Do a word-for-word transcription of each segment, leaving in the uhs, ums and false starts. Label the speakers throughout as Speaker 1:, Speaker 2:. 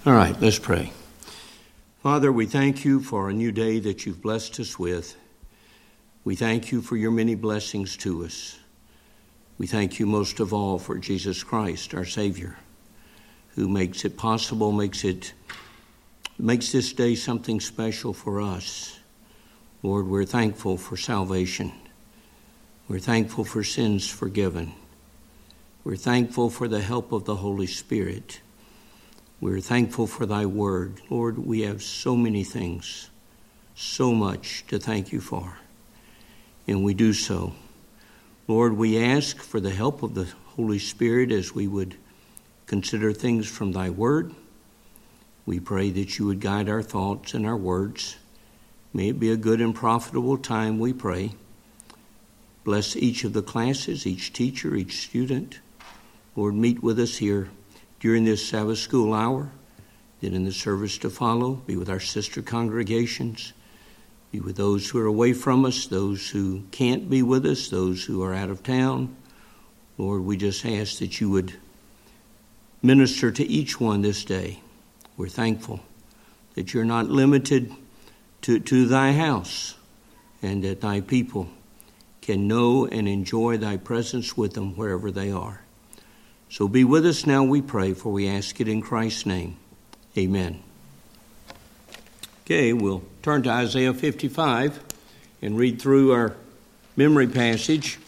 Speaker 1: All right, let's pray. Father, we thank you for a new day that you've blessed us with. We thank you for your many blessings to us. We thank you most of all for Jesus Christ, our Savior, who makes it possible, makes it makes this day something special for us. Lord, we're thankful for salvation. We're thankful for sins forgiven. We're thankful for the help of the Holy Spirit. We're thankful for thy word. Lord, we have so many things, so much to thank you for, and we do so. Lord, we ask for the help of the Holy Spirit as we would consider things from thy word. We pray that you would guide our thoughts and our words. May it be a good and profitable time, we pray. Bless each of the classes, each teacher, each student. Lord, meet with us here during this Sabbath school hour, then in the service to follow. Be with our sister congregations. Be with those who are away from us, those who can't be with us, those who are out of town. Lord, we just ask that you would minister to each one this day. We're thankful that you're not limited to, to thy house, and that thy people can know and enjoy thy presence with them wherever they are. So be with us now, we pray, for we ask it in Christ's name. Amen. Okay, we'll turn to Isaiah fifty-five and read through our memory passage.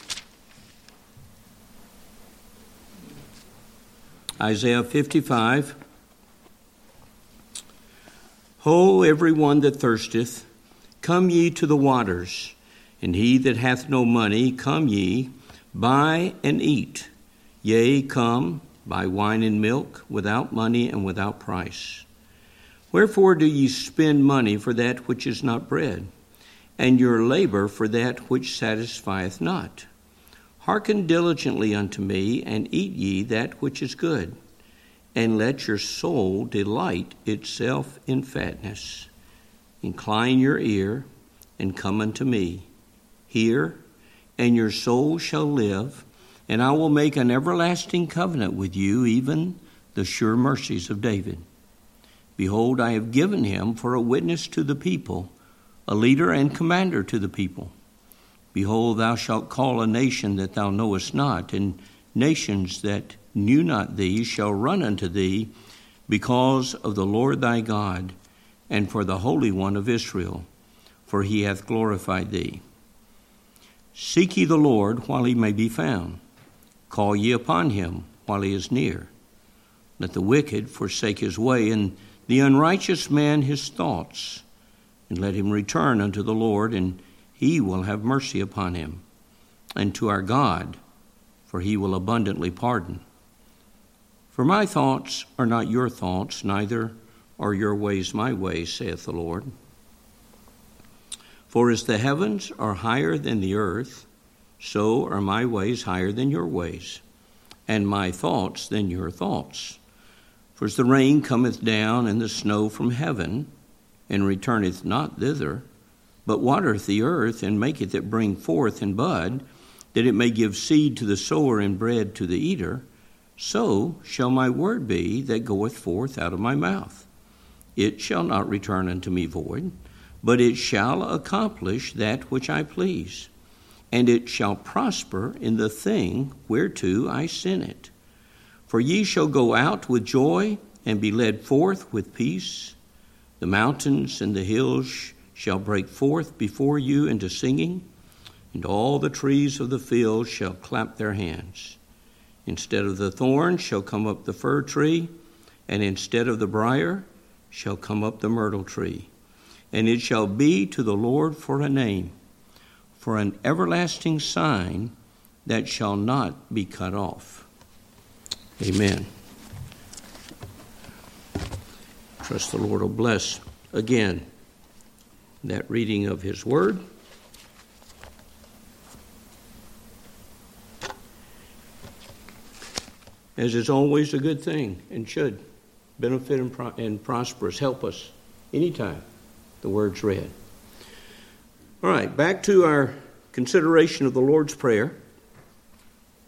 Speaker 1: Isaiah fifty-five. Ho, every one that thirsteth, come ye to the waters, and he that hath no money, come ye, buy and eat. Yea, come, buy wine and milk, without money and without price. Wherefore do ye spend money for that which is not bread, and your labor for that which satisfieth not? Hearken diligently unto me, and eat ye that which is good, and let your soul delight itself in fatness. Incline your ear, and come unto me. Hear, and your soul shall live, and I will make an everlasting covenant with you, even the sure mercies of David. Behold, I have given him for a witness to the people, a leader and commander to the people. Behold, thou shalt call a nation that thou knowest not, and nations that knew not thee shall run unto thee, because of the Lord thy God, and for the Holy One of Israel, for he hath glorified thee. Seek ye the Lord while he may be found. Call ye upon him while he is near. Let the wicked forsake his way, and the unrighteous man his thoughts. And let him return unto the Lord, and he will have mercy upon him. And to our God, for he will abundantly pardon. For my thoughts are not your thoughts, neither are your ways my ways, saith the Lord. For as the heavens are higher than the earth, so are my ways higher than your ways, and my thoughts than your thoughts. For as the rain cometh down and the snow from heaven, and returneth not thither, but watereth the earth, and maketh it bring forth and bud, that it may give seed to the sower and bread to the eater, so shall my word be that goeth forth out of my mouth. It shall not return unto me void, but it shall accomplish that which I please, and it shall prosper in the thing whereto I sent it. For ye shall go out with joy, and be led forth with peace. The mountains and the hills shall break forth before you into singing, and all the trees of the field shall clap their hands. Instead of the thorn shall come up the fir tree, and instead of the briar shall come up the myrtle tree. And it shall be to the Lord for a name, for an everlasting sign that shall not be cut off. Amen. Trust the Lord will bless again that reading of his word. As is always a good thing and should benefit and, pro- and prosper us, help us anytime the word's read. All right, back to our consideration of the Lord's Prayer.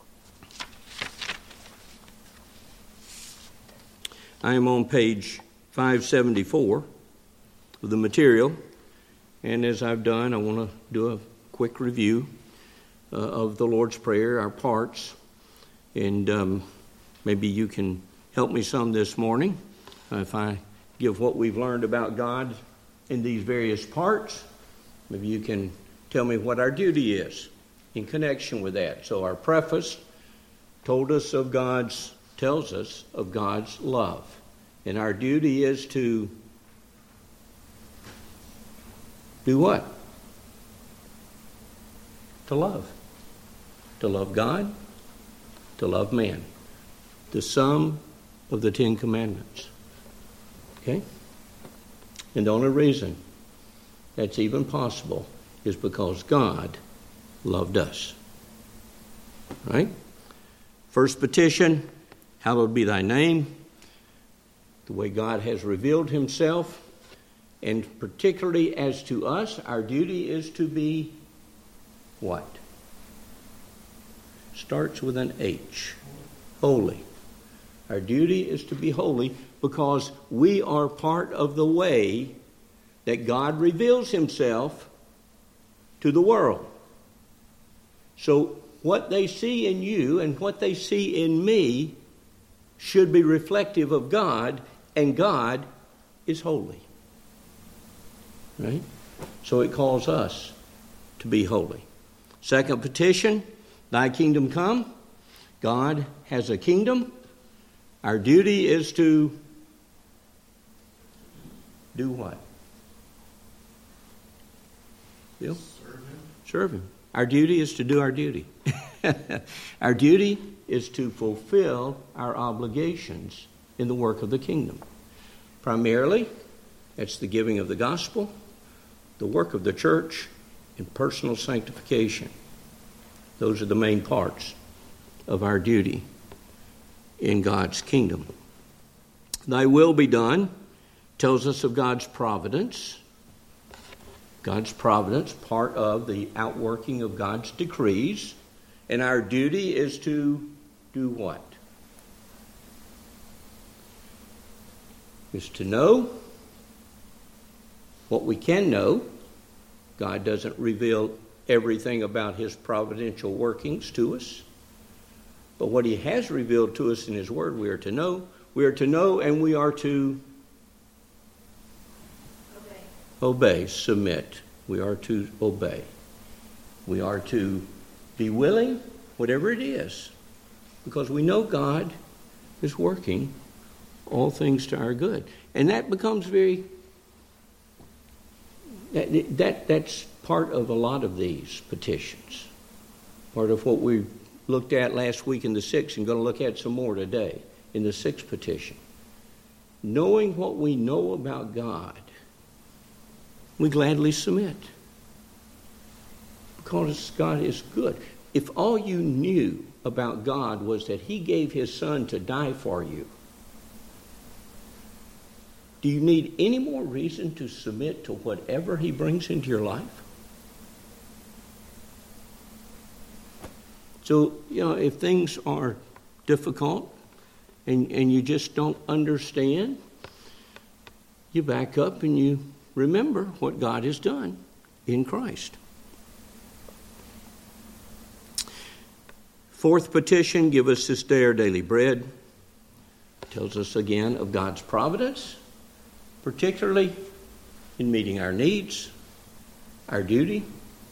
Speaker 1: I am on page five seventy-four of the material. And as I've done, I want to do a quick review uh, of the Lord's Prayer, our parts. And um, maybe you can help me some this morning uh, if I give what we've learned about God in these various parts. Maybe you can tell me what our duty is in connection with that. So our preface told us of God's, tells us of God's love. And our duty is to do what? To love. To love God, to love man. The sum of the Ten Commandments. Okay? And the only reason that's even possible is because God loved us. Right? First petition, hallowed be thy name. The way God has revealed himself. And particularly as to us, our duty is to be what? Starts with an H. Holy. Our duty is to be holy because we are part of the way that God reveals himself to the world. So what they see in you and what they see in me should be reflective of God, and God is holy. Right? So it calls us to be holy. Second petition, thy kingdom come. God has a kingdom. Our duty is to do what? Bill? Serve him. Serve him. Our duty is to do our duty. Our duty is to fulfill our obligations in the work of the kingdom. Primarily, it's the giving of the gospel, the work of the church, and personal sanctification. Those are the main parts of our duty in God's kingdom. Thy will be done tells us of God's providence. God's providence, part of the outworking of God's decrees. And our duty is to do what? Is to know what we can know. God doesn't reveal everything about his providential workings to us. But what he has revealed to us in his word, we are to know. We are to know and we are to obey, obey submit. We are to obey. We are to be willing, whatever it is, because we know God is working all things to our good. And that becomes very, that, that that's part of a lot of these petitions. Part of what we looked at last week in the sixth and going to look at some more today in the sixth petition. Knowing what we know about God, we gladly submit. Because God is good. If all you knew about God was that he gave his son to die for you, do you need any more reason to submit to whatever he brings into your life? So, you know, if things are difficult and, and you just don't understand, you back up and you remember what God has done in Christ. Fourth petition, give us this day our daily bread. Tells us again of God's providence, particularly in meeting our needs, our duty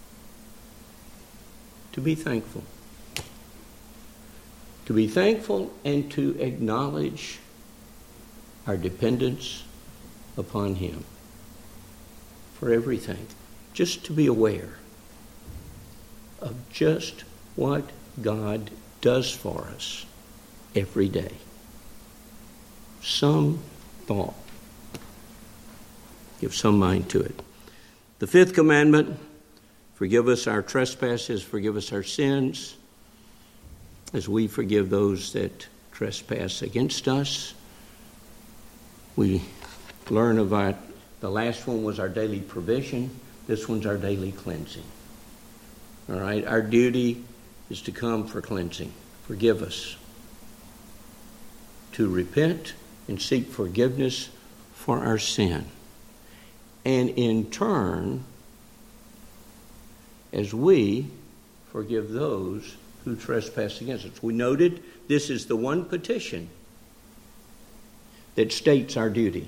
Speaker 1: to be thankful. To be thankful and to acknowledge our dependence upon him for everything. Just to be aware of just what God does for us every day. Some thought. Give some mind to it. The fifth commandment, forgive us our trespasses, forgive us our sins, as we forgive those that trespass against us. We learn about, the last one was our daily provision. This one's our daily cleansing. All right, our duty is to come for cleansing. Forgive us. To repent and seek forgiveness for our sin. And in turn, as we forgive those who trespass against us. We noted this is the one petition that states our duty.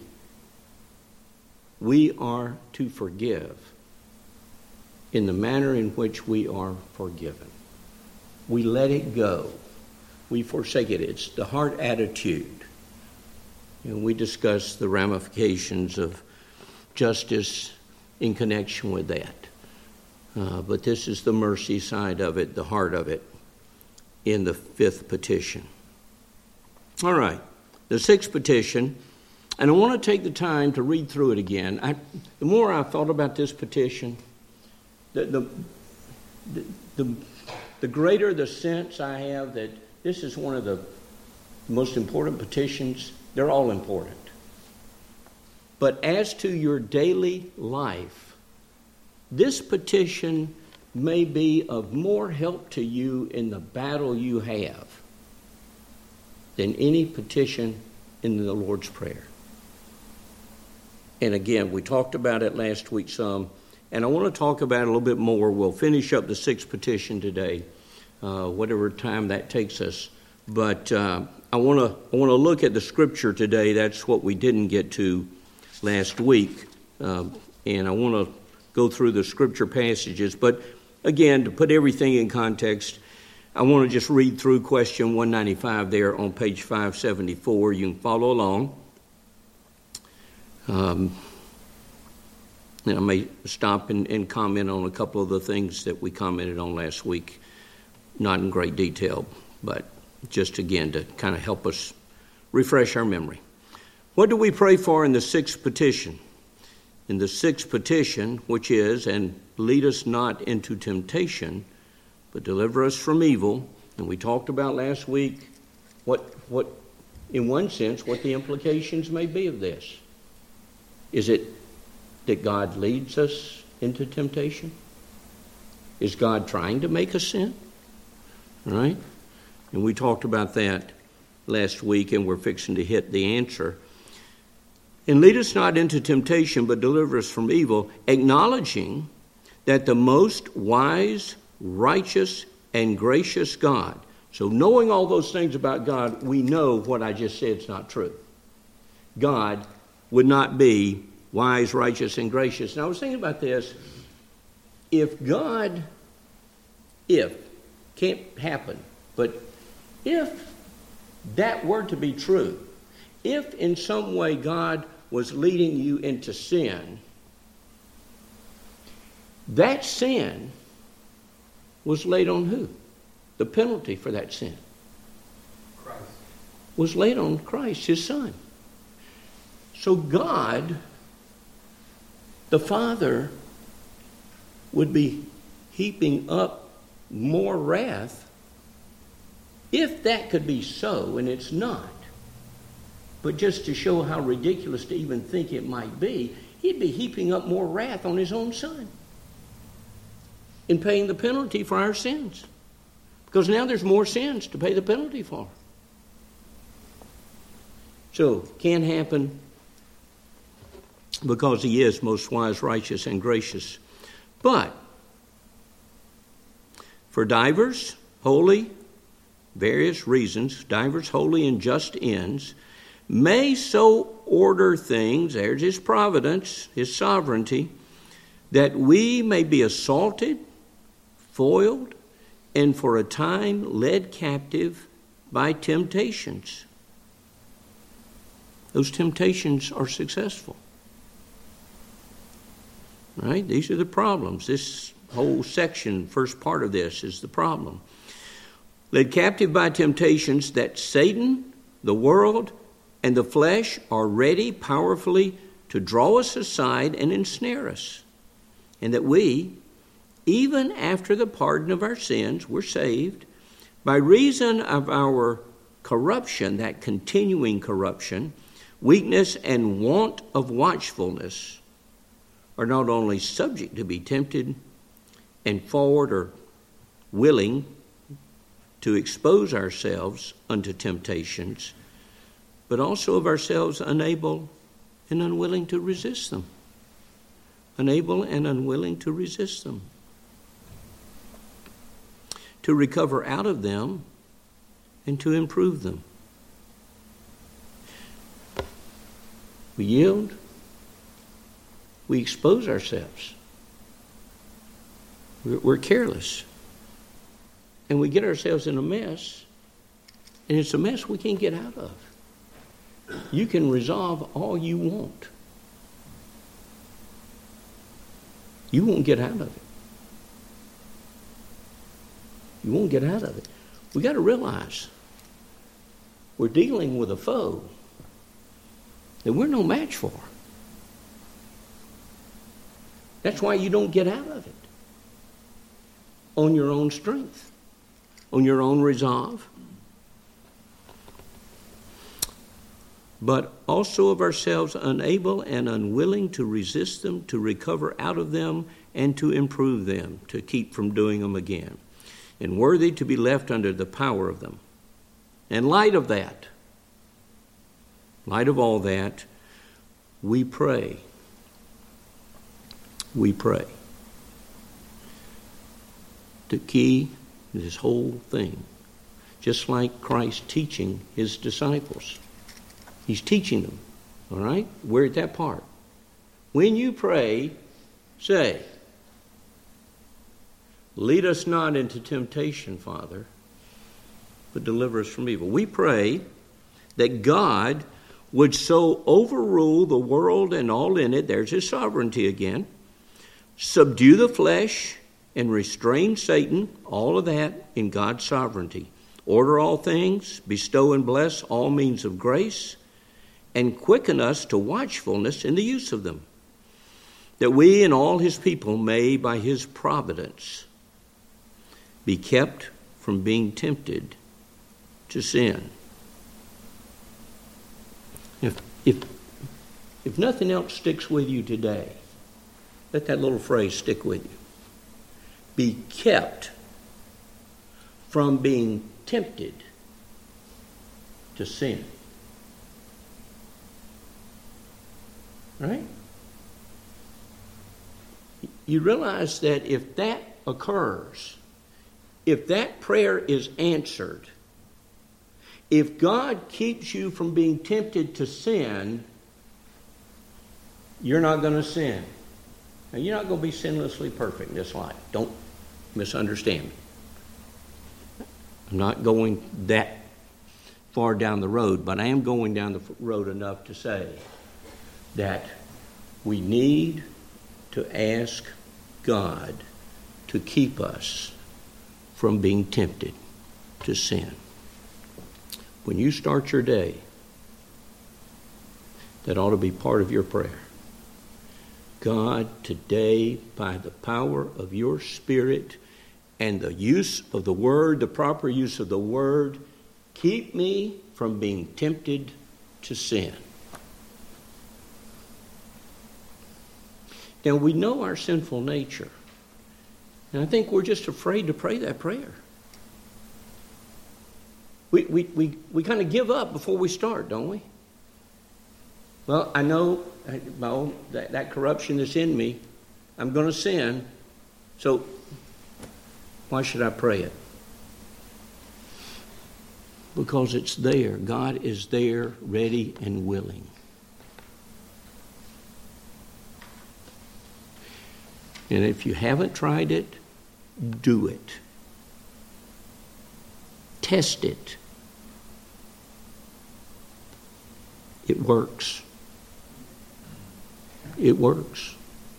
Speaker 1: We are to forgive in the manner in which we are forgiven. We let it go. We forsake it. It's the heart attitude. And we discuss the ramifications of justice in connection with that. Uh, but this is the mercy side of it, the heart of it, in the fifth petition. All right, the sixth petition, and I want to take the time to read through it again. I, the more I thought about this petition, the, the, the, the, the greater the sense I have that this is one of the most important petitions. They're all important. But as to your daily life, this petition may be of more help to you in the battle you have than any petition in the Lord's Prayer. And again, we talked about it last week some, and I want to talk about it a little bit more. We'll finish up the sixth petition today, uh, whatever time that takes us. But uh, I want to I want to look at the Scripture today. That's what we didn't get to last week, uh, and I want to go through the Scripture passages. But again, to put everything in context, I want to just read through question one ninety-five there on page five seventy-four. You can follow along. Um, and I may stop and, and comment on a couple of the things that we commented on last week, not in great detail, but just again to kind of help us refresh our memory. What do we pray for in the sixth petition? In the sixth petition, which is, and lead us not into temptation, but deliver us from evil. And we talked about last week what, what, in one sense, what the implications may be of this. Is it that God leads us into temptation? Is God trying to make us sin? Right? And we talked about that last week, and we're fixing to hit the answer. And lead us not into temptation, but deliver us from evil, acknowledging that the most wise, righteous, and gracious God. So knowing all those things about God, we know what I just said is not true. God would not be wise, righteous, and gracious. And I was thinking about this. If God, if, can't happen, but if that were to be true, if in some way God was leading you into sin, that sin was laid on who? The penalty for that sin Christ. Was laid on Christ, his Son. So God, the Father, would be heaping up more wrath if that could be so, and it's not. But just to show how ridiculous to even think it might be, he'd be heaping up more wrath on his own Son in paying the penalty for our sins. Because now there's more sins to pay the penalty for. So, can happen because he is most wise, righteous, and gracious. But for divers, holy, various reasons, divers, holy, and just ends, may so order things, there's his providence, his sovereignty, that we may be assaulted, foiled, and for a time led captive by temptations. Those temptations are successful. Right? These are the problems. This whole section, first part of this, is the problem. Led captive by temptations that Satan, the world, and the flesh are ready powerfully to draw us aside and ensnare us. And that we, even after the pardon of our sins, we're saved, by reason of our corruption, that continuing corruption, weakness and want of watchfulness, are not only subject to be tempted and forward or willing to expose ourselves unto temptations, but also of ourselves unable and unwilling to resist them. Unable and unwilling to resist them. To recover out of them and to improve them. We yield. We expose ourselves. We're, we're careless. And we get ourselves in a mess. And it's a mess we can't get out of. You can resolve all you want. You won't get out of it. You won't get out of it. We got to realize we're dealing with a foe that we're no match for. That's why you don't get out of it. On your own strength. On your own resolve. But also of ourselves unable and unwilling to resist them, to recover out of them, and to improve them, to keep from doing them again. And worthy to be left under the power of them. In light of that, light of all that, we pray. We pray. The key to this whole thing, just like Christ teaching his disciples. He's teaching them, all right? We're at that part. When you pray, say, lead us not into temptation, Father, but deliver us from evil. We pray that God would so overrule the world and all in it, there's his sovereignty again, subdue the flesh and restrain Satan, all of that in God's sovereignty. Order all things, bestow and bless all means of grace, and quicken us to watchfulness in the use of them, that we and all his people may, by his providence, be kept from being tempted to sin. If, if, if nothing else sticks with you today, let that little phrase stick with you. Be kept from being tempted to sin. Right? You realize that if that occurs, if that prayer is answered, if God keeps you from being tempted to sin, you're not going to sin. Now, you're not going to be sinlessly perfect in this life. Don't misunderstand me. I'm not going that far down the road, but I am going down the road enough to say that we need to ask God to keep us from being tempted to sin. When you start your day, that ought to be part of your prayer. God, today, by the power of your Spirit and the use of the Word, the proper use of the Word, keep me from being tempted to sin. Now, we know our sinful nature. And I think we're just afraid to pray that prayer. We we we, we kind of give up before we start, don't we? Well, I know my own, that, that corruption that's in me, I'm going to sin, so why should I pray it? Because it's there. God is there, ready and willing. And if you haven't tried it, do it. Test it. It works. It works.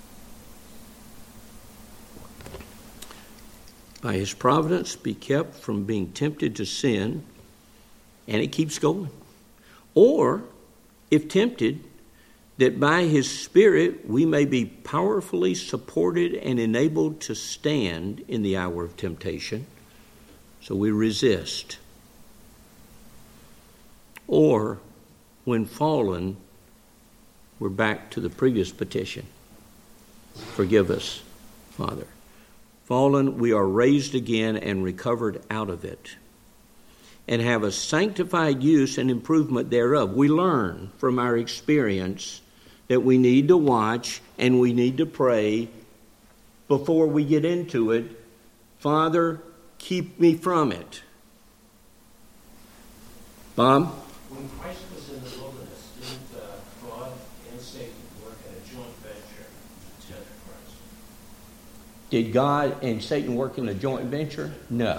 Speaker 1: By his providence, be kept from being tempted to sin, and it keeps going. Or, if tempted, that by his Spirit we may be powerfully supported and enabled to stand in the hour of temptation. So we resist. Or, when fallen, we're back to the previous petition. Forgive us, Father. Fallen, we are raised again and recovered out of it, and have a sanctified use and improvement thereof. We learn from our experience that we need to watch and we need to pray before we get into it. Father, keep me from it. Bob?
Speaker 2: When Christ was in the wilderness, didn't uh, God and Satan work in a joint venture to tempt Christ?
Speaker 1: Did God and Satan work in a joint venture? No.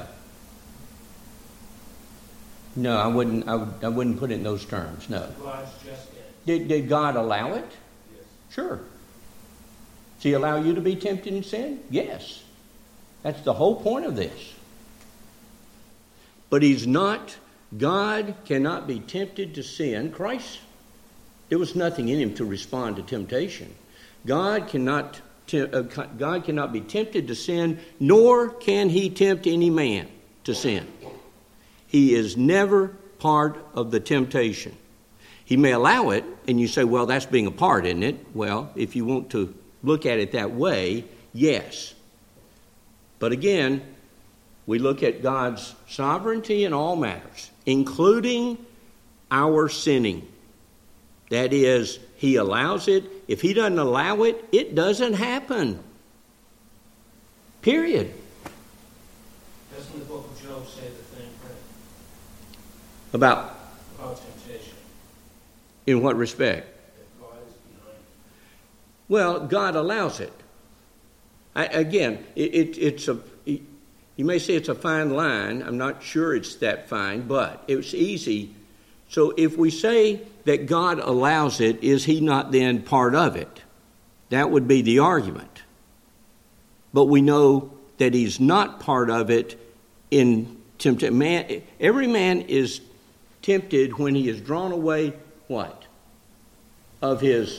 Speaker 1: No, I wouldn't. I, would, I wouldn't put it in those terms. No.
Speaker 2: God's just in.
Speaker 1: Did Did God allow it?
Speaker 2: Yes.
Speaker 1: Sure. Does He allow you to be tempted in sin? Yes. That's the whole point of this. But He's not. God cannot be tempted to sin. Christ, there was nothing in Him to respond to temptation. God cannot. Uh, God cannot be tempted to sin, nor can He tempt any man to sin. He is never part of the temptation. He may allow it, and you say, well, that's being a part, isn't it? Well, if you want to look at it that way, yes. But again, we look at God's sovereignty in all matters, including our sinning. That is, He allows it. If He doesn't allow it, it doesn't happen. Period.
Speaker 2: Doesn't the book of Job say the thing, right?
Speaker 1: About?
Speaker 2: About temptation.
Speaker 1: In what respect?
Speaker 2: That God is behind it.
Speaker 1: Well, God allows it. I, again, it, it, it's a... It, you may say it's a fine line. I'm not sure it's that fine, but it's easy. So if we say that God allows it, is He not then part of it? That would be the argument. But we know that He's not part of it in temptation. Man, every man is tempted when he is drawn away, what? Of his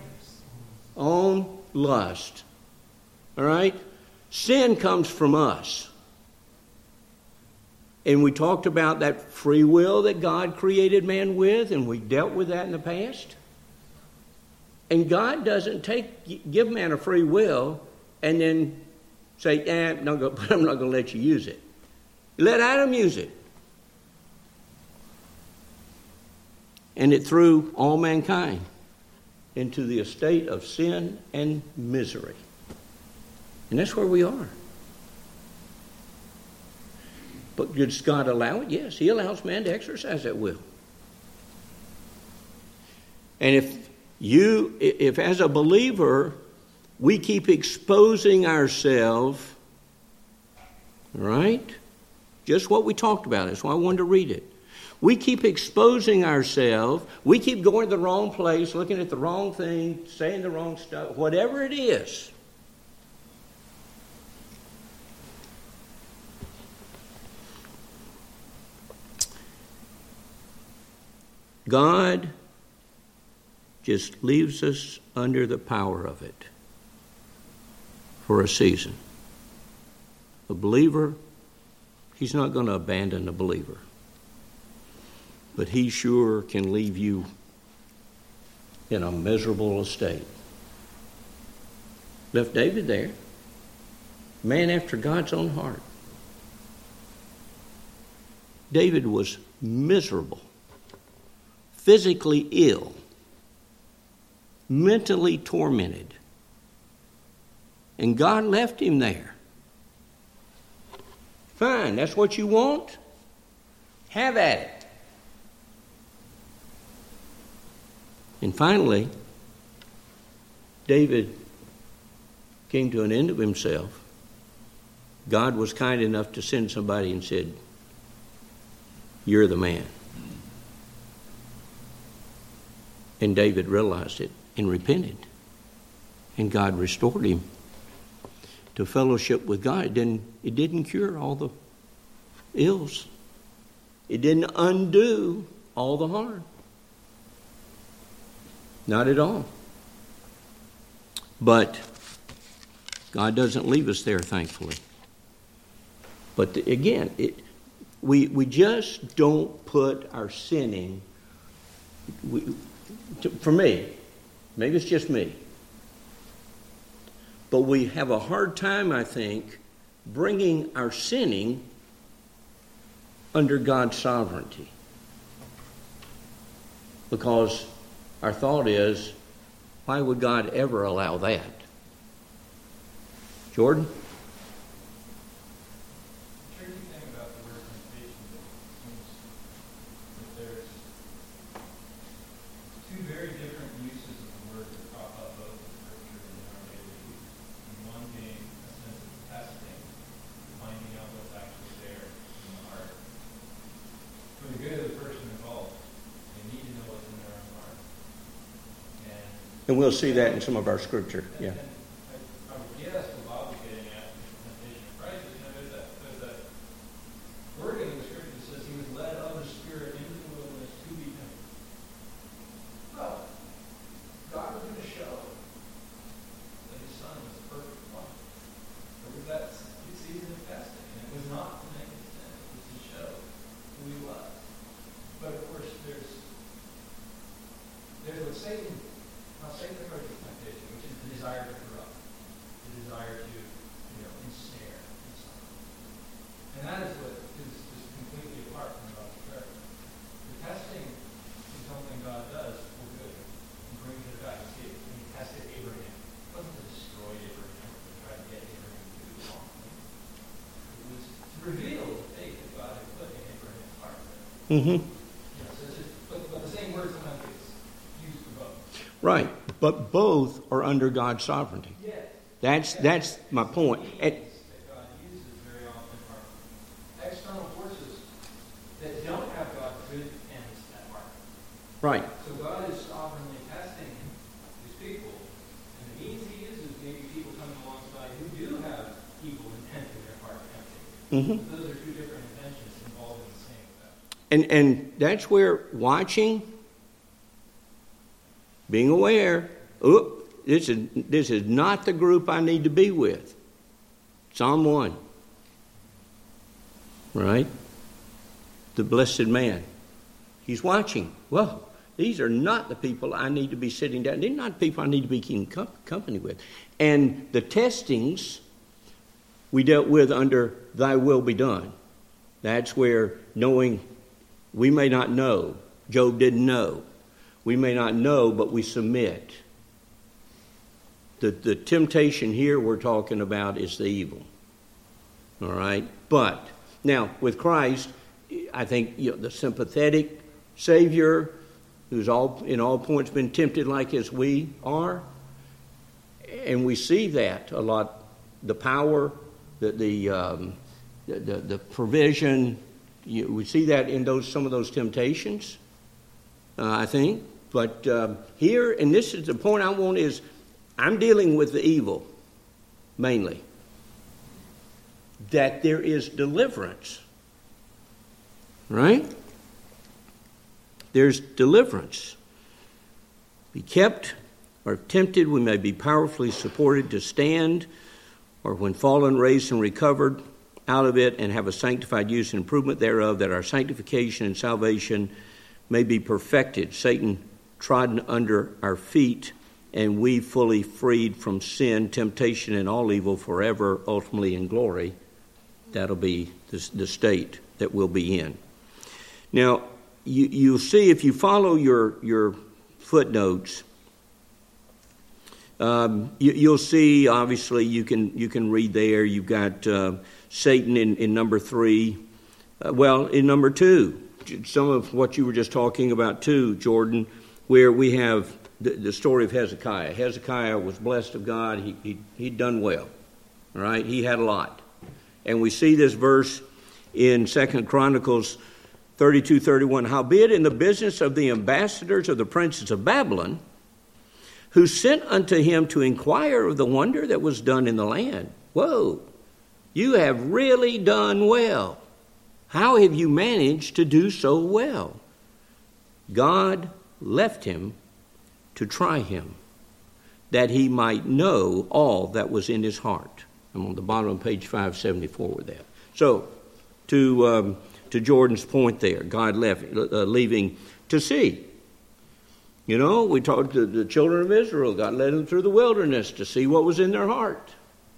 Speaker 1: own lust. All right? Sin comes from us. And we talked about that free will that God created man with, and we dealt with that in the past. And God doesn't take give man a free will and then say, eh, I'm not going to let you use it. Let Adam use it. And it threw all mankind into the estate of sin and misery. And that's where we are. But does God allow it? Yes, He allows man to exercise that will. And if you, if as a believer, we keep exposing ourselves, right? Just what we talked about. That's why I wanted to read it. We keep exposing ourselves. We keep going to the wrong place, looking at the wrong thing, saying the wrong stuff, whatever it is. God just leaves us under the power of it for a season. The believer, He's not going to abandon the believer. But He sure can leave you in a miserable estate. Left David there. Man after God's own heart. David was miserable. Physically ill. Mentally tormented. And God left him there. Fine, that's what you want? Have at it. And finally, David came to an end of himself. God was kind enough to send somebody and said, "You're the man." And David realized it and repented. And God restored him to fellowship with God. It didn't, it didn't cure all the ills. It didn't undo all the harm. Not at all. But God doesn't leave us there, thankfully. But the, again, it, we we just don't put our sinning. We, to, for me, maybe it's just me, but we have a hard time, I think, bringing our sinning under God's sovereignty, because our thought is, Why would God ever allow that? Jordan?
Speaker 3: The tricky thing about the word temptation is that there's two very different uses of the word that crop up both in Scripture and in our daily use. And one being a sense of testing, finding out what's actually there in the heart. For the good of the person involved, they need to know what's in their own heart. And,
Speaker 1: And we'll see that in some of our Scripture.
Speaker 3: and,
Speaker 1: Yeah.
Speaker 3: and I, I would guess what Bob was getting at with the temptation of Christ is, you know, there's that, there's that wording in the Scripture that says he was led of the Spirit into the wilderness to be tempted. Well, God was going to show that his Son was the perfect one. There was that season of testing, and it was not to make his sin, it was to show who he was. But of course, there's there's what Satan, how Satan approaches temptation, which is the desire to corrupt, the desire to, you know, ensnare and so on. And that is what is just completely apart from God's character. The testing is something God does for good and brings it about. You see it when he tested Abraham. It wasn't to destroy Abraham or to try to get Abraham to do the wrong thing. It was to reveal the faith that God had put in Abraham's heart.
Speaker 1: Mm-hmm.
Speaker 3: You know, so it's just, but, but the same word sometimes gets used for both.
Speaker 1: Right. But both are under God's sovereignty.
Speaker 3: Yes.
Speaker 1: That's that's my point. And,
Speaker 3: That God uses very often are external forces that don't have God's good ends at heart.
Speaker 1: right.
Speaker 3: So God is sovereignly testing his people, and the means he uses maybe people coming alongside who do have evil intent in their heart tempting.
Speaker 1: Mm-hmm.
Speaker 3: Those are two different intentions involved in the same effect.
Speaker 1: And and that's where watching, being aware, oh, this is this is not the group I need to be with. Psalm one. Right? The blessed man. He's watching. Well, these are not the people I need to be sitting down. They're not people I need to be keeping com- company with. And the testings we dealt with under thy will be done. That's where knowing we may not know. Job didn't know. We may not know, but we submit. The, the temptation here we're talking about is the evil. All right? But, now, with Christ, I think you know, the sympathetic Savior, who's all in all points been tempted like as we are, and we see that a lot, the power, the the um, the, the, the provision, you, we see that in those some of those temptations, uh, I think. But um, here, and this is the point I want, is I'm dealing with the evil, mainly. That there is deliverance. Right? There's deliverance. Be kept or tempted, we may be powerfully supported to stand, or when fallen, raised and recovered out of it, and have a sanctified use and improvement thereof, that our sanctification and salvation may be perfected, Satan trodden under our feet, and we fully freed from sin, temptation, and all evil forever, ultimately in glory. That'll be the, the state that we'll be in. Now, you, you'll see if you follow your, your footnotes, um, you, you'll see, obviously, you can you can read there. You've got uh, Satan in, in number three. Uh, well, in number two, some of what you were just talking about too, Jordan, where we have the, the story of Hezekiah. Hezekiah was blessed of God. He, he, he'd done well. All right? He had a lot. And we see this verse in Second Chronicles thirty-two thirty-one. Howbeit in the business of the ambassadors of the princes of Babylon, who sent unto him to inquire of the wonder that was done in the land. Whoa, you have really done well. How have you managed to do so well? God left him to try him, that he might know all that was in his heart. I'm on the bottom of page five seventy-four with that. So, to um, to Jordan's point there, God left, uh, leaving to see. You know, we talked to the children of Israel. God led them through the wilderness to see what was in their heart.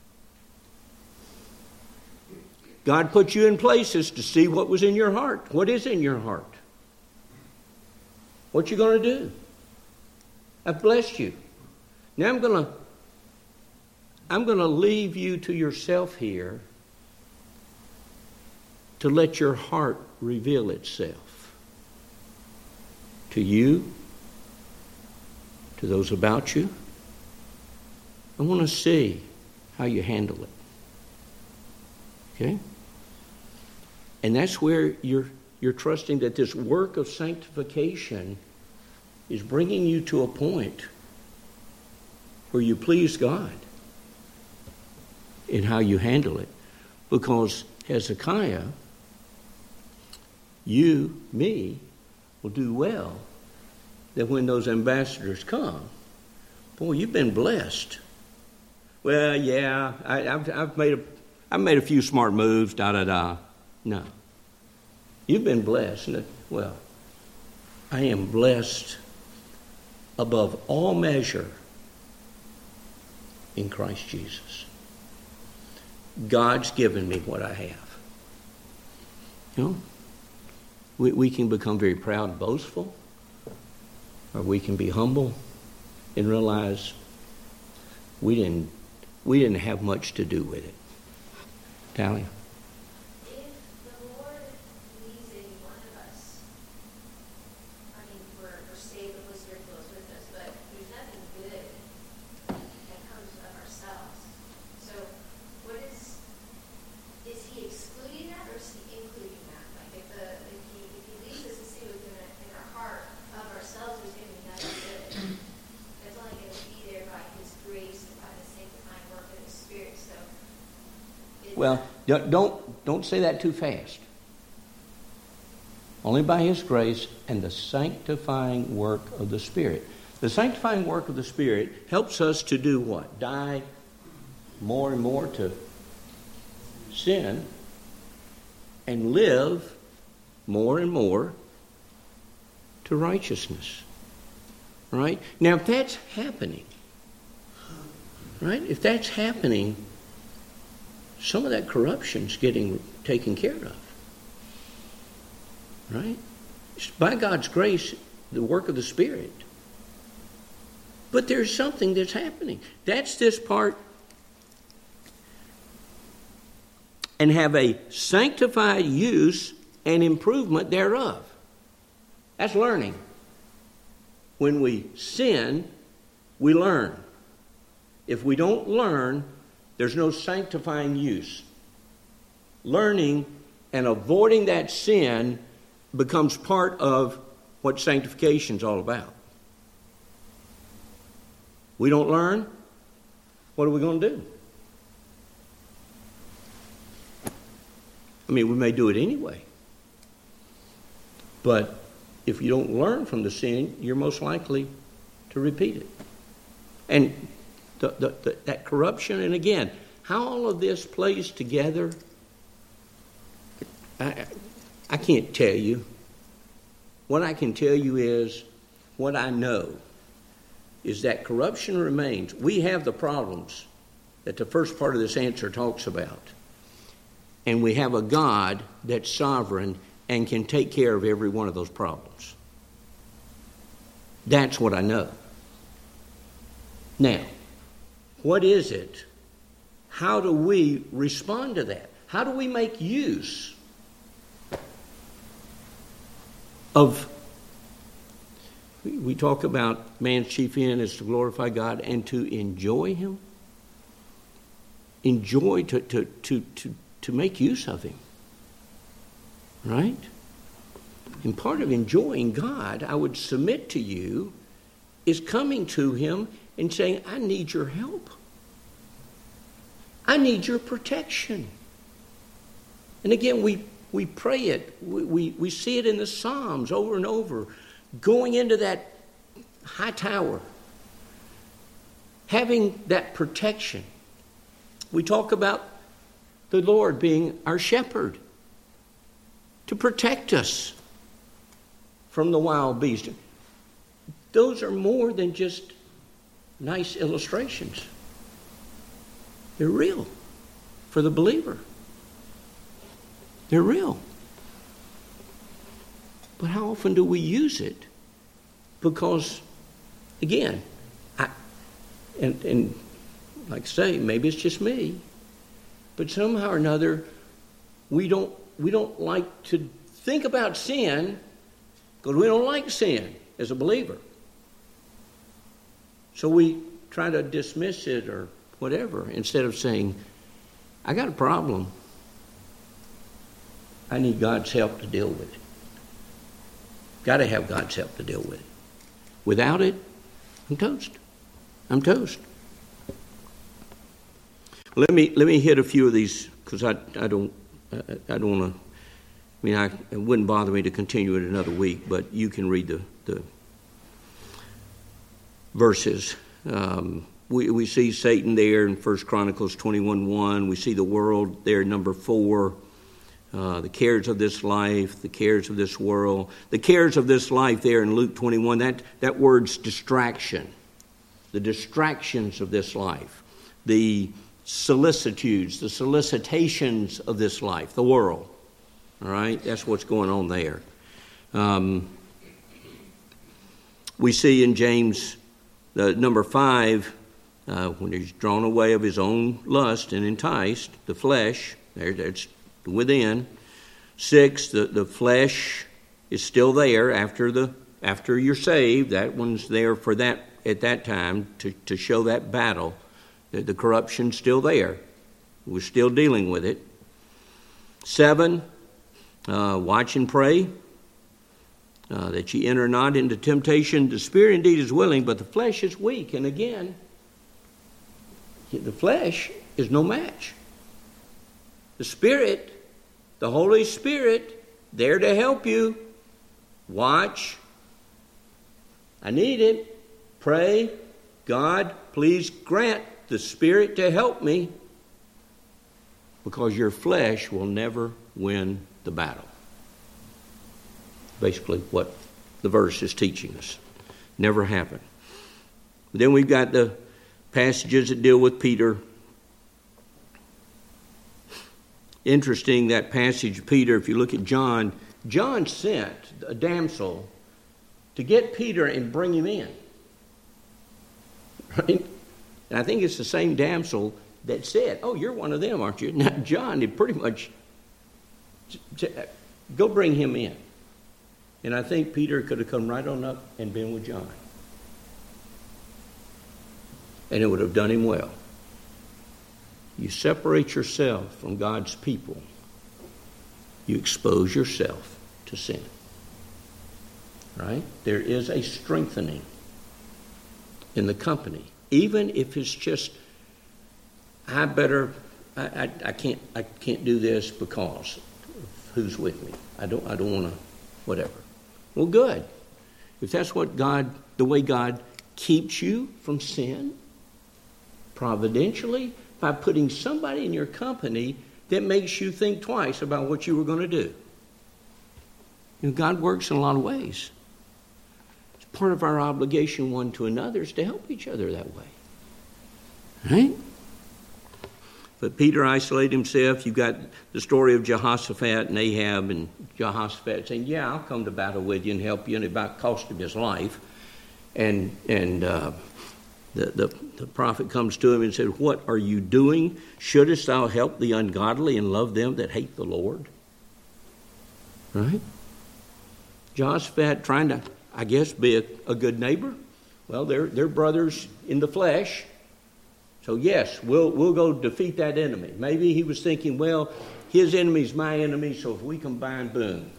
Speaker 1: God put you in places to see what was in your heart. What is in your heart? What you going to do? I've blessed you. Now I'm going to I'm going to leave you to yourself here to let your heart reveal itself to you, to those about you. I want to see how you handle it. Okay? And that's where you're you're trusting that this work of sanctification is bringing you to a point where you please God in how you handle it. Because Hezekiah, you, me, will do well that when those ambassadors come, boy, you've been blessed. Well, yeah, I, I've, I've made a, I've made a few smart moves, da da da. No, you've been blessed. Well, I am blessed above all measure in Christ Jesus. God's given me what I have. You know, we, we can become very proud and boastful, or we can be humble and realize we didn't we didn't have much to do with it. Talia?
Speaker 4: If the Lord leads any one of us, I mean, we're, we're saved, the Holy Spirit dwells with us, but there's nothing good that comes of ourselves. So what is, is he excluding that or is he including that? Like if the if he if he leads us to see within our, in our heart of ourselves there's going to be nothing good. That's only going to be there by his grace and by the sanctifying work of the Spirit. So it's
Speaker 1: Well, don't don't say that too fast. Only by His grace and the sanctifying work of the Spirit. The sanctifying work of the Spirit helps us to do what? Die more and more to sin and live more and more to righteousness. Right? Now, if that's happening, right? If that's happening, some of that corruption's getting taken care of. Right? It's by God's grace, the work of the Spirit. But there's something that's happening. That's this part. And have a sanctified use and improvement thereof. That's learning. When we sin, we learn. If we don't learn, there's no sanctifying use. Learning and avoiding that sin becomes part of what sanctification is all about. We don't learn, what are we going to do? I mean, we may do it anyway. But if you don't learn from the sin, you're most likely to repeat it. And the, the, the, that corruption, and again, how all of this plays together, I, I can't tell you. What I can tell you is, what I know is that corruption remains. We have the problems that the first part of this answer talks about. And we have a God that's sovereign and can take care of every one of those problems. That's what I know. Now, what is it? How do we respond to that? How do we make use of, we talk about man's chief end is to glorify God and to enjoy Him. Enjoy, to, to, to, to, to make use of Him. Right? And part of enjoying God, I would submit to you, is coming to Him and saying, I need your help. I need your protection. And again, we, we pray it. We, we, we see it in the Psalms over and over. Going into that high tower. Having that protection. We talk about the Lord being our shepherd. To protect us from the wild beast. Those are more than just nice illustrations. They're real for the believer. They're real. But how often do we use it? Because, again, I, And, and like I say, maybe it's just me, but somehow or another, we don't we don't like to think about sin because we don't like sin as a believer. So we try to dismiss it or whatever instead of saying, I got a problem. I need God's help to deal with it. Got to have God's help to deal with it. Without it, I'm toast. I'm toast. Let me let me hit a few of these because I I don't I, I don't want to. I mean, I, it wouldn't bother me to continue it another week, but you can read the the verses. Um, we we see Satan there in First Chronicles twenty-one one. We see the world there, number four. Uh, the cares of this life, the cares of this world, the cares of this life there in Luke twenty-one. That that word's distraction. The distractions of this life, the solicitudes, the solicitations of this life, the world. All right, that's what's going on there. Um, we see in James, the number five, uh, when he's drawn away of his own lust and enticed, the flesh, there, that's within. Six, the, the flesh is still there after the after you're saved. That one's there for that at that time to, to show that battle. The, the corruption's still there. We're still dealing with it. Seven, uh, watch and pray, uh, that ye enter not into temptation. The spirit indeed is willing, but the flesh is weak. And again, the flesh is no match. The Spirit, the Holy Spirit, there to help you. Watch. I need it. Pray. God, please grant the Spirit to help me. Because your flesh will never win the battle. Basically what the verse is teaching us. Never happened. Then we've got the passages that deal with Peter. Interesting, that passage of Peter, if you look at John, John sent a damsel to get Peter and bring him in. Right? And I think it's the same damsel that said, oh, you're one of them, aren't you? Now, John did pretty much, go bring him in. And I think Peter could have come right on up and been with John. And it would have done him well. You separate yourself from God's people, you expose yourself to sin. Right? There is a strengthening in the company. Even if it's just, I better, I, I, I can't, I can't do this because of who's with me. I don't, I don't want to, whatever. Well, good. If that's what God, the way God keeps you from sin, providentially, by putting somebody in your company that makes you think twice about what you were going to do. You know, God works in a lot of ways. It's part of our obligation one to another is to help each other that way. Right? But Peter isolated himself. You've got the story of Jehoshaphat and Ahab, and Jehoshaphat saying, yeah, I'll come to battle with you and help you, and it about cost him his life. And, and, uh, The, the, the prophet comes to him and said, what are you doing? Shouldest thou help the ungodly and love them that hate the Lord? Right? Jehoshaphat trying to, I guess, be a, a good neighbor. Well, they're, they're brothers in the flesh. So yes, we'll, we'll go defeat that enemy. Maybe he was thinking, well, his enemy's my enemy, so if we combine, boom.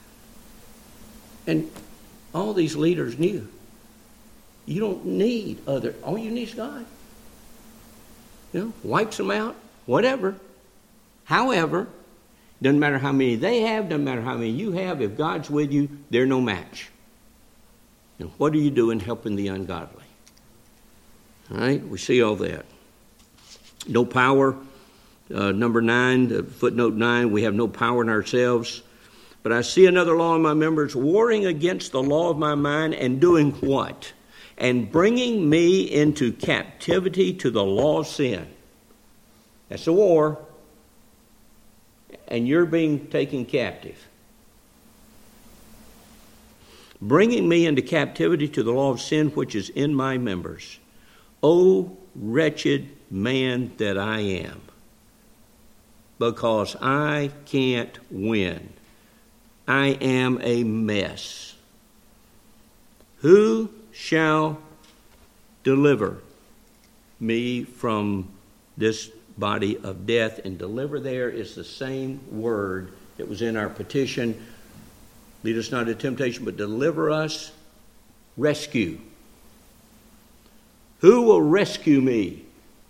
Speaker 1: And all these leaders knew. You don't need other. All you need is God. You know, wipes them out, whatever. However, doesn't matter how many they have, doesn't matter how many you have. If God's with you, they're no match. You know, what are you doing helping the ungodly? All right, we see all that. No power. Uh, number nine, uh, footnote nine, we have no power in ourselves. But I see another law in my members, warring against the law of my mind and doing what? And bringing me into captivity to the law of sin. That's a war. And you're being taken captive. Bringing me into captivity to the law of sin which is in my members. O wretched man that I am, because I can't win. I am a mess. Who shall deliver me from this body of death? And deliver there is the same word that was in our petition. Lead us not into temptation, but deliver us. Rescue. Who will rescue me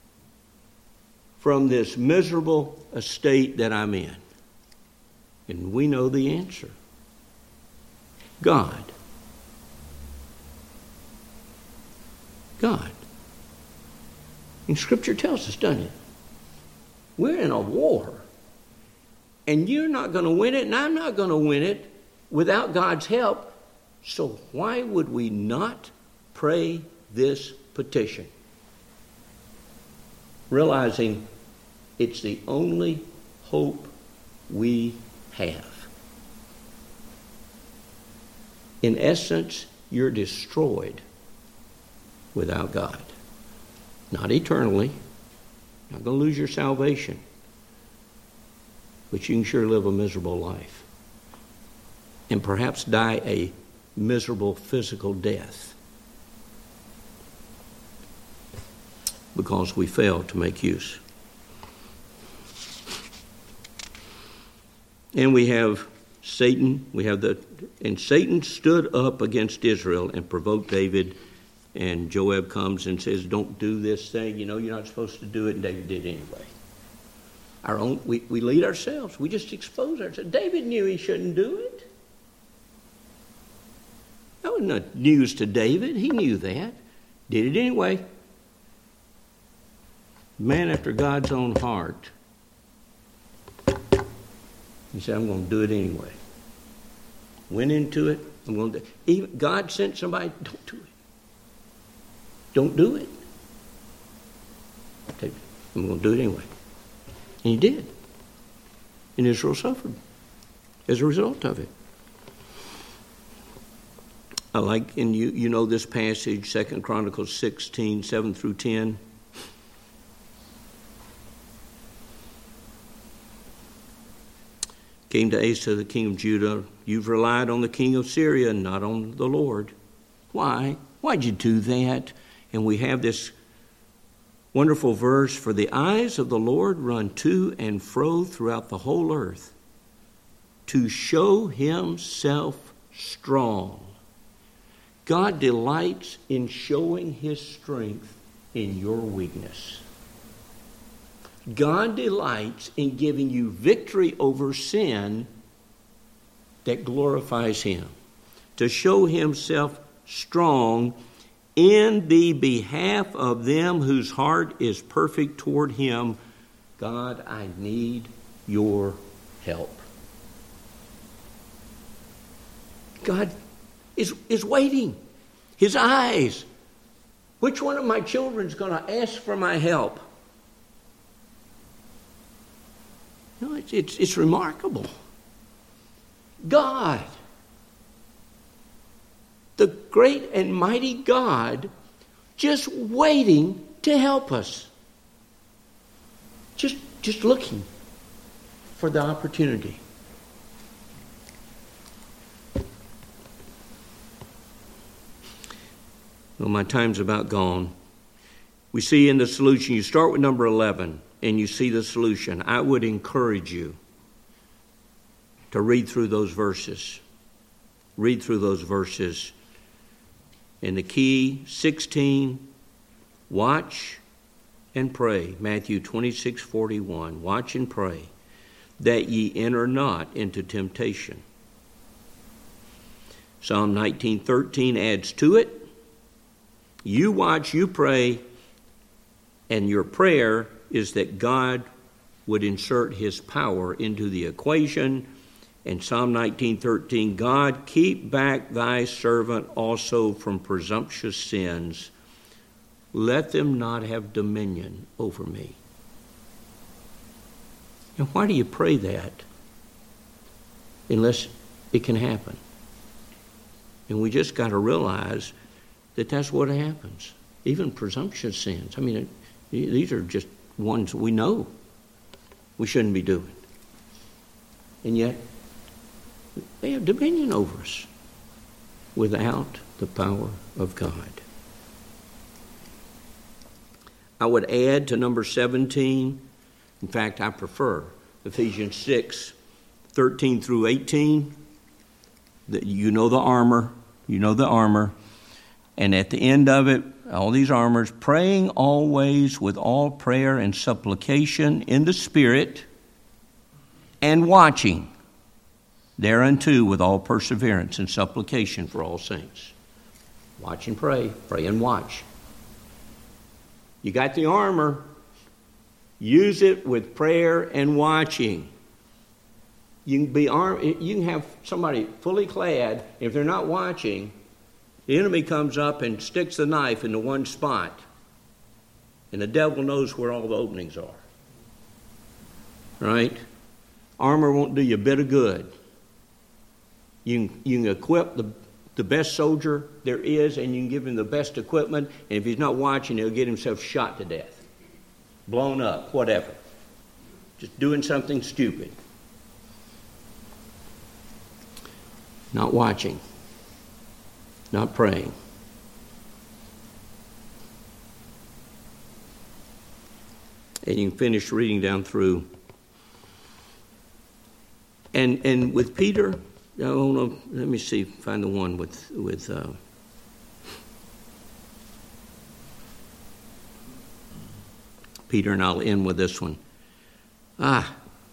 Speaker 1: from this miserable estate that I'm in? And we know the answer. God. God. And Scripture tells us, doesn't it? We're in a war. And you're not going to win it, and I'm not going to win it without God's help. So why would we not pray this petition? Realizing it's the only hope we have. In essence, you're destroyed without God. Not eternally. Not going to lose your salvation. But you can sure live a miserable life. And perhaps die a miserable physical death. Because we failed to make use. And we have Satan. We have the and Satan stood up against Israel and provoked David. And Joab comes and says, "Don't do this thing. You know you're not supposed to do it." And David did anyway. Our own, we, we lead ourselves. We just expose ourselves. David knew he shouldn't do it. That was not news to David. He knew that. Did it anyway. Man after God's own heart. He said, "I'm going to do it anyway." Went into it. I'm going to do it. Even God sent somebody. Don't do it. Don't do it. I'm going to do it anyway. And he did. And Israel suffered as a result of it. I like, and you, you know this passage, Second Chronicles sixteen, seven through ten. Came to Asa, the king of Judah. "You've relied on the king of Syria, not on the Lord." Why? Why'd you do that? And we have this wonderful verse, "For the eyes of the Lord run to and fro throughout the whole earth, to show himself strong." God delights in showing his strength in your weakness. God delights in giving you victory over sin that glorifies him. To show himself strong in the behalf of them whose heart is perfect toward him. God, I need your help. God is, is waiting. His eyes. Which one of my children is going to ask for my help? No, it's, it's, it's remarkable. God, the great and mighty God, just waiting to help us. Just, just looking for the opportunity. Well, my time's about gone. We see in the solution, you start with number eleven, and you see the solution. I would encourage you to read through those verses. Read through those verses. And the key, sixteen, watch and pray. Matthew twenty-six forty-one. Watch and pray that ye enter not into temptation. Psalm nineteen thirteen adds to it. You watch, you pray, and your prayer is that God would insert his power into the equation. And Psalm nineteen thirteen, God, keep back thy servant also from presumptuous sins. Let them not have dominion over me. And why do you pray that? Unless it can happen. And we just got to realize that that's what happens. even presumptuous sins. I mean, these are just ones we know we shouldn't be doing. And yet, they have dominion over us without the power of God. I would add to number seventeen, in fact, I prefer Ephesians six, thirteen through eighteen. That you know the armor, you know the armor. And at the end of it, all these armors, praying always with all prayer and supplication in the Spirit, and watching thereunto with all perseverance and supplication for all saints. Watch and pray, pray and watch. You got the armor, use it with prayer and watching. You can be armed, you can have somebody fully clad. If they're not watching, the enemy comes up and sticks the knife into one spot, and the devil knows where all the openings are. Right? Armor won't do you a bit of good. You can, you can equip the, the best soldier there is, and you can give him the best equipment, and if he's not watching, he'll get himself shot to death, blown up, whatever. Just doing something stupid. Not watching. Not praying. And you can finish reading down through. And and with Peter, oh no, let me see, find the one with with uh, Peter, and I'll end with this one. Ah.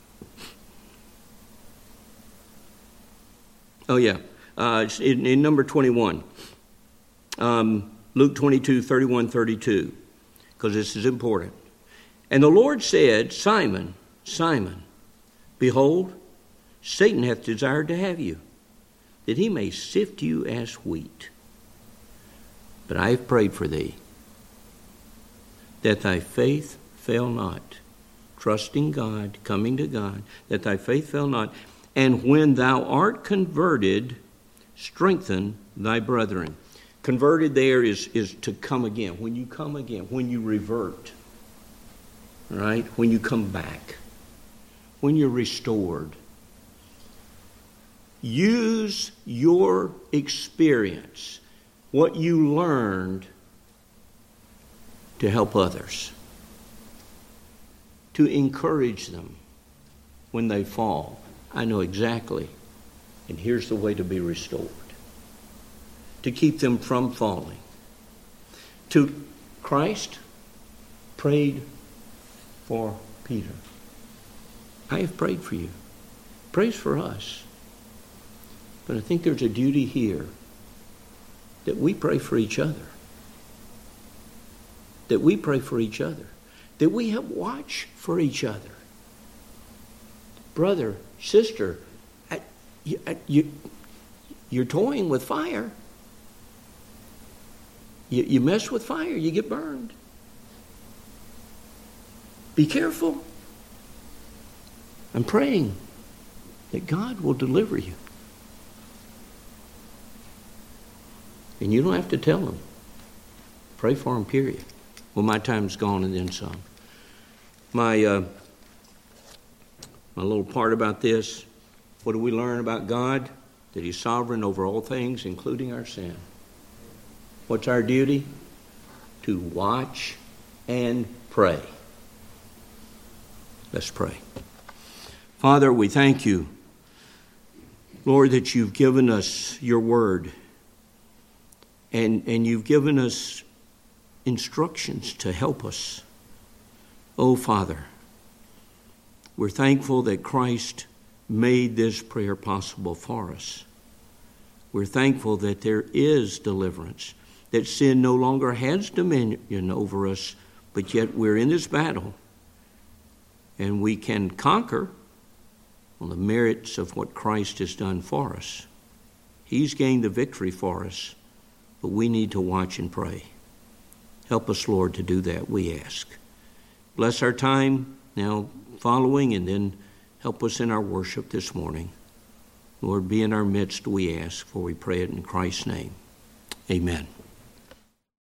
Speaker 1: Oh, yeah. Uh, in, in number twenty-one, um, Luke twenty-two, thirty-one, thirty-two, because this is important. And the Lord said, Simon, Simon, behold, Satan hath desired to have you, that he may sift you as wheat. But I have prayed for thee, that thy faith fail not, trusting God, coming to God, that thy faith fail not. And when thou art converted, strengthen thy brethren. Converted there is, is to come again. When you come again, when you revert, right? When you come back, when you're restored. Use your experience, what you learned, to help others, to encourage them when they fall. I know exactly, and here's the way to be restored. To keep them from falling. To Christ prayed for Peter. I have prayed for you. Prays for us. But I think there's a duty here that we pray for each other. That we pray for each other. That we have watch for each other. Brother, sister, I, you, I, you, you're toying with fire. You, you mess with fire, you get burned. Be careful. I'm praying that God will deliver you. And you don't have to tell him. Pray for him, period. Well, my time's gone and then some. My... Uh, My little part about this, what do we learn about God? That he's sovereign over all things, including our sin. What's our duty? To watch and pray. Let's pray. Father, we thank you, Lord, that you've given us your word. And, and you've given us instructions to help us. Oh, Father, we're thankful that Christ made this prayer possible for us. We're thankful that there is deliverance, that sin no longer has dominion over us, but yet we're in this battle, and we can conquer on the merits of what Christ has done for us. He's gained the victory for us, but we need to watch and pray. Help us, Lord, to do that, we ask. Bless our time now following, and then help us in our worship this morning. Lord, be in our midst, we ask, for we pray it in Christ's name. Amen.